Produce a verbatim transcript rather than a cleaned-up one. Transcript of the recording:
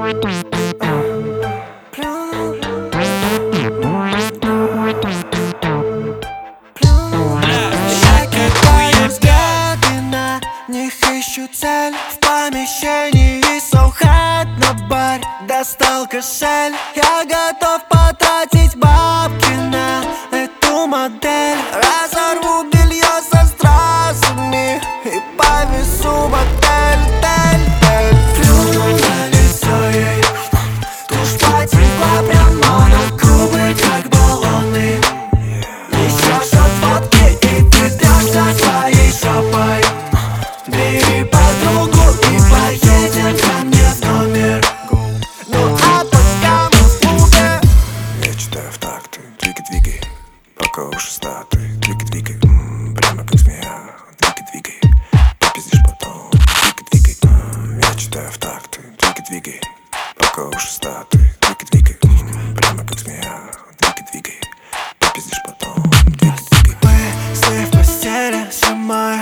кидаю взгляды на них, ищу цель в помещении. So hot на бар, достал кошель. Я готов потратить бабки на эту модель. Разорву белье со стразами и повесу в отель, тель, тель. Плюну на лицо ей, тушь потекла прямо на губы, как баллоны. Еще шот водки, и ты трёшься своей жопой. Бери подругу и поедем ко мне в номер. Ну а пока мы в пуге. Я читаю в такты, двигай-двигай, пока уши статы. Двигай-двигай, м-м, прямо как змея. Двигай-двигай, попиздишь потом. Двигай-двигай, м-м, я читаю в такты, двигай-двигай, пока уши статы. Двигай-двигай, м-м, прямо как змея. Двигай-двигай, попиздишь потом. Двигай-двигай. Мы с ней в постели, сжимая